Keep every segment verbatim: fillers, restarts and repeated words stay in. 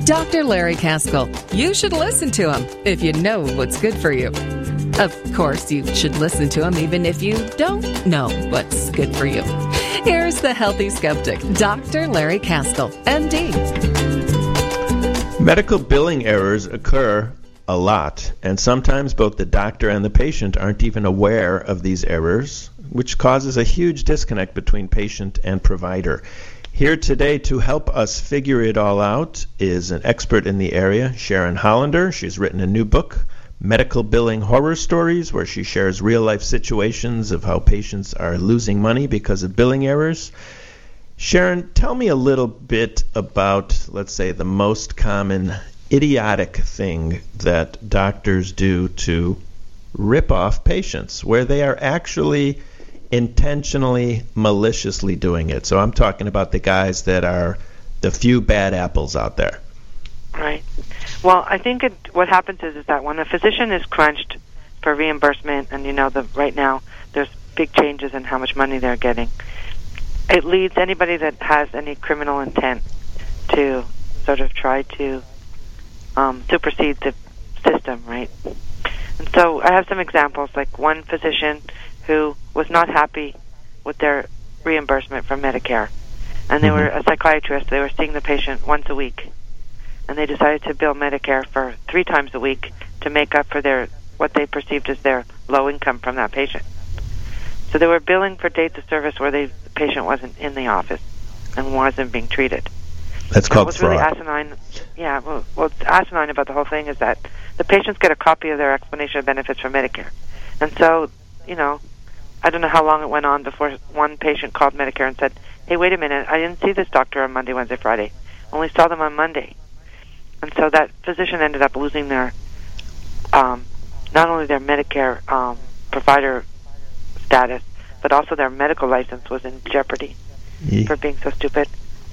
Doctor Larry Kaskel. You should listen to him if you know what's good for you. Of course, you should listen to him even if you don't know what's good for you. Here's the Healthy Skeptic, Doctor Larry Kaskel, M D. Medical billing errors occur a lot, and sometimes both the doctor and the patient aren't even aware of these errors, which causes a huge disconnect between patient and provider. Here today to help us figure it all out is an expert in the area, Sharon Hollander. She's written a new book, Medical Billing Horror Stories, where she shares real-life situations of how patients are losing money because of billing errors. Sharon, tell me a little bit about, let's say, the most common idiotic thing that doctors do to rip off patients, where they are actually intentionally, maliciously doing it. So I'm talking about the guys that are the few bad apples out there. Right. Well, I think it, what happens is, is that when a physician is crunched for reimbursement, and you know, the, right now there's big changes in how much money they're getting, it leads anybody that has any criminal intent to sort of try to um, supersede the system, right? And so I have some examples, like one physician who was not happy with their reimbursement from Medicare, and they mm-hmm. were a psychiatrist. They were seeing the patient once a week, and they decided to bill Medicare for three times a week to make up for their what they perceived as their low income from that patient. So they were billing for dates of service where they, the patient wasn't in the office and wasn't being treated. That's and called what's fraud. Really asinine, yeah, well, what's asinine about the whole thing is that the patients get a copy of their explanation of benefits from Medicare. And so, you know, I don't know how long it went on before one patient called Medicare and said, hey, wait a minute, I didn't see this doctor on Monday, Wednesday, Friday. Only saw them on Monday. And so that physician ended up losing their, um, not only their Medicare um, provider status, but also their medical license was in jeopardy yeah. for being so stupid.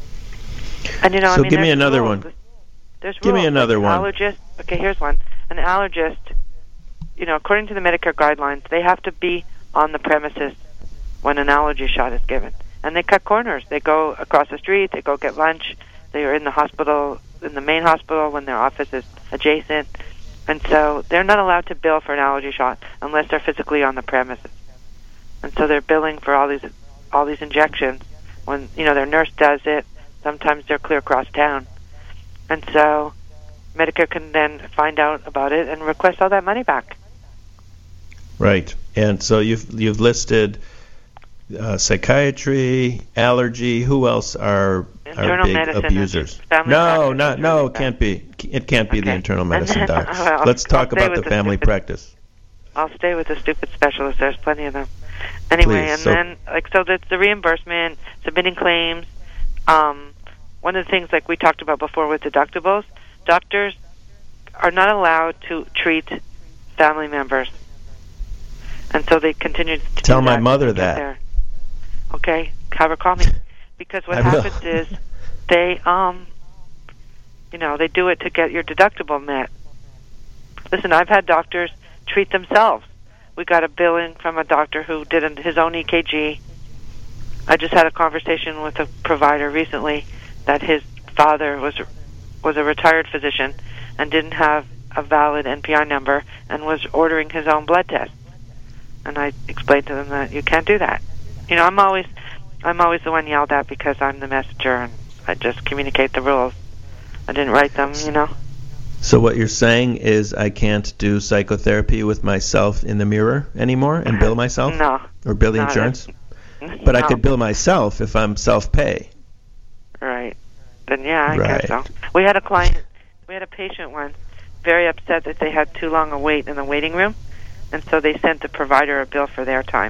And you know, so I mean, give me another rules. one. There's give rules. me another like one. Allergist. Okay, here's one. An allergist, you know, according to the Medicare guidelines, they have to be on the premises when an allergy shot is given. And they cut corners. They go across the street, they go get lunch, they are in the hospital, in the main hospital when their office is adjacent. And so they're not allowed to bill for an allergy shot unless they're physically on the premises. And so they're billing for all these all these injections when, you know, their nurse does it. Sometimes they're clear across town. And so Medicare can then find out about it and request all that money back. Right. And so you've you've listed uh, psychiatry, allergy. Who else are, are big abusers? No, not no. It can't be. It can't be okay. The internal medicine docs. well, Let's talk about the, the family stupid, practice. I'll stay with the stupid specialists. There's plenty of them. Anyway, Please, and so then like so that's the reimbursement, submitting claims. Um, one of the things like we talked about before with deductibles, doctors are not allowed to treat family members. And so they continue to tell do my that mother that. There. Okay, have her call me. Because what happens is they, um, you know, they do it to get your deductible met. Listen, I've had doctors treat themselves. We got a billing from a doctor who did his own E K G. I just had a conversation with a provider recently that his father was was a retired physician and didn't have a valid N P I number and was ordering his own blood test. And I explained to them that you can't do that. You know, I'm always, I'm always the one yelled at because I'm the messenger and I just communicate the rules. I didn't write them, you know. So what you're saying is I can't do psychotherapy with myself in the mirror anymore and bill myself? No. Or bill the no, insurance? But no. I could bill myself if I'm self-pay. Right. Then yeah, I right. guess so. We had a client, we had a patient once, very upset that they had too long a wait in the waiting room. And so they sent the provider a bill for their time.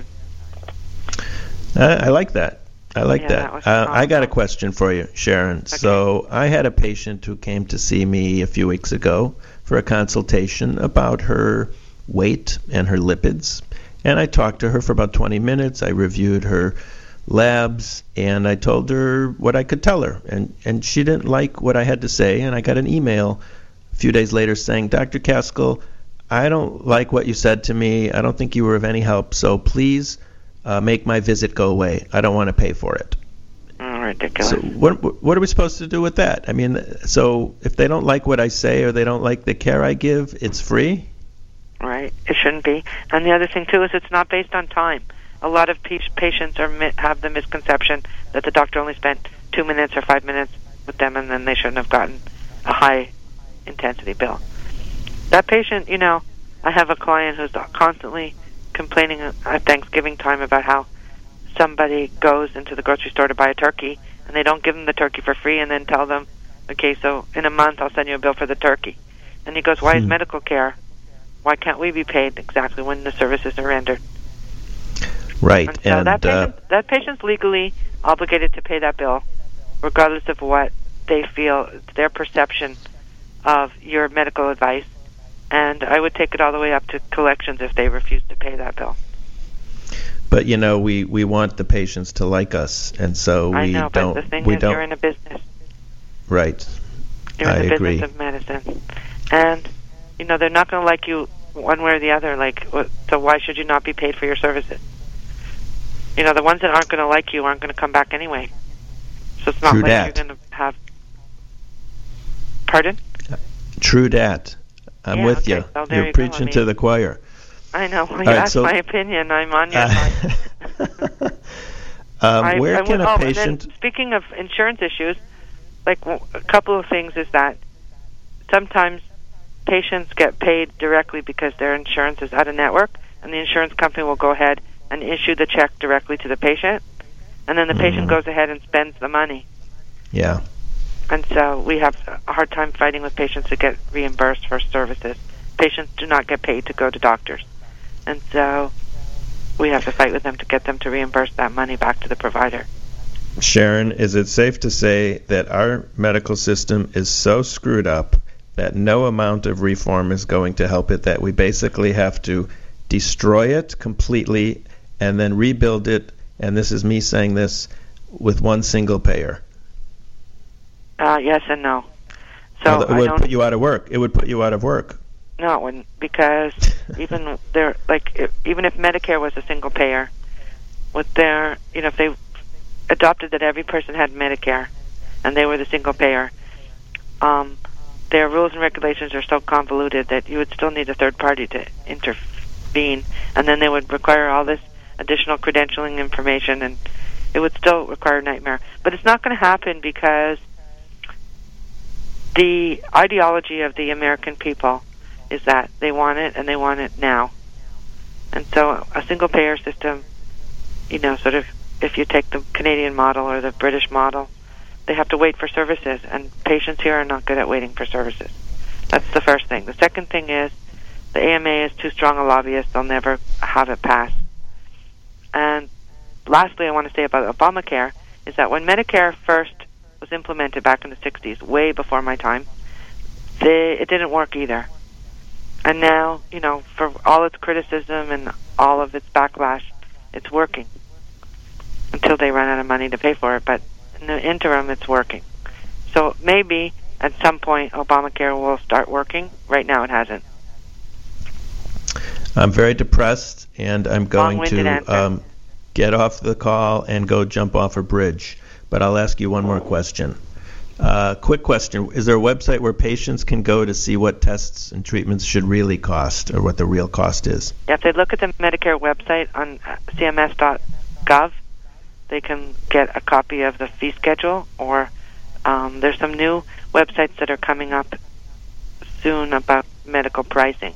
Uh, I like that. I like yeah, that. that uh, I got a question for you, Sharon. Okay. So I had a patient who came to see me a few weeks ago for a consultation about her weight and her lipids. And I talked to her for about twenty minutes. I reviewed her labs, and I told her what I could tell her. And, and she didn't like what I had to say, and I got an email a few days later saying, Doctor Kaskel, I don't like what you said to me. I don't think you were of any help, so please uh, make my visit go away. I don't want to pay for it. All right. ridiculous. So what what are we supposed to do with that? I mean, so if they don't like what I say or they don't like the care I give, it's free? Right. It shouldn't be. And the other thing, too, is it's not based on time. A lot of pe- patients are mi- have the misconception that the doctor only spent two minutes or five minutes with them, and then they shouldn't have gotten a high-intensity bill. That patient, you know, I have a client who's constantly complaining at Thanksgiving time about how somebody goes into the grocery store to buy a turkey, and they don't give them the turkey for free and then tell them, okay, so in a month I'll send you a bill for the turkey. And he goes, why hmm. is medical care? Why can't we be paid exactly when the services are rendered? Right. And so and that, patient, uh, that patient's legally obligated to pay that bill, regardless of what they feel, their perception of your medical advice. And I would take it all the way up to collections if they refuse to pay that bill. But, you know, we, we want the patients to like us, and so we I know, don't... but the thing we is don't, you're in a business. Right. You're in I the agree. business of medicine. And, you know, they're not going to like you one way or the other. Like, so why should you not be paid for your services? You know, the ones that aren't going to like you aren't going to come back anyway. So it's not True like that. you're going to have... Pardon? True dat. I'm yeah, with okay. you. So there You're you preaching go. I mean, to the choir. I know. Well, you right, asked so, my opinion. I'm on your uh, side. um, I, where I, can oh, a and patient... then speaking of insurance issues, like w- a couple of things is that sometimes patients get paid directly because their insurance is out of network, and the insurance company will go ahead and issue the check directly to the patient, and then the mm-hmm. patient goes ahead and spends the money. Yeah. And so we have a hard time fighting with patients to get reimbursed for services. Patients do not get paid to go to doctors. And so we have to fight with them to get them to reimburse that money back to the provider. Sharon, is it safe to say that our medical system is so screwed up that no amount of reform is going to help it, that we basically have to destroy it completely and then rebuild it, and this is me saying this, with one single payer? Uh, yes and no. So well, it I would don't, put you out of work. It would put you out of work. No, it wouldn't, because even there, like if, even if Medicare was a single payer, with their, you know, if they adopted that every person had Medicare, and they were the single payer, um, their rules and regulations are so convoluted that you would still need a third party to intervene, and then they would require all this additional credentialing information, and it would still require a nightmare. But it's not going to happen because the ideology of the American people is that they want it, and they want it now. And so a single-payer system, you know, sort of, if you take the Canadian model or the British model, they have to wait for services, and patients here are not good at waiting for services. That's the first thing. The second thing is the A M A is too strong a lobbyist. They'll never have it pass. And lastly, I want to say about Obamacare is that when Medicare first was implemented back in the sixties, way before my time, they, it didn't work either. And now, you know, for all its criticism and all of its backlash, it's working until they run out of money to pay for it. But in the interim, it's working. So maybe at some point Obamacare will start working. Right now it hasn't. I'm very depressed, and I'm going to um, get off the call and go jump off a bridge. But I'll ask you one more question. Uh, quick question. Is there a website where patients can go to see what tests and treatments should really cost, or what the real cost is? Yeah, if they look at the Medicare website on c m s dot gov, they can get a copy of the fee schedule, or um, there's some new websites that are coming up soon about medical pricing.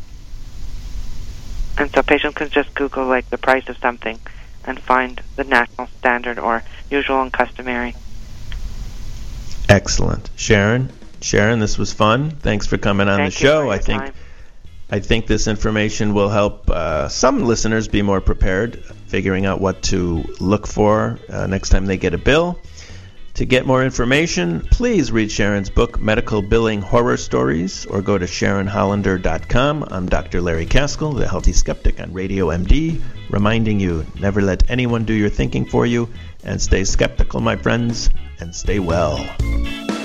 And so patients can just Google, like, the price of something and find the national standard or usual and customary. Excellent. Sharon, Sharon, this was fun. Thanks for coming on Thank the show. You for I your think time. I think this information will help uh, some listeners be more prepared, figuring out what to look for uh, next time they get a bill. To get more information, please read Sharon's book, Medical Billing Horror Stories, or go to sharon hollander dot com. I'm Doctor Larry Caskell, the Healthy Skeptic on Radio M D, reminding you, never let anyone do your thinking for you, and stay skeptical, my friends, and stay well.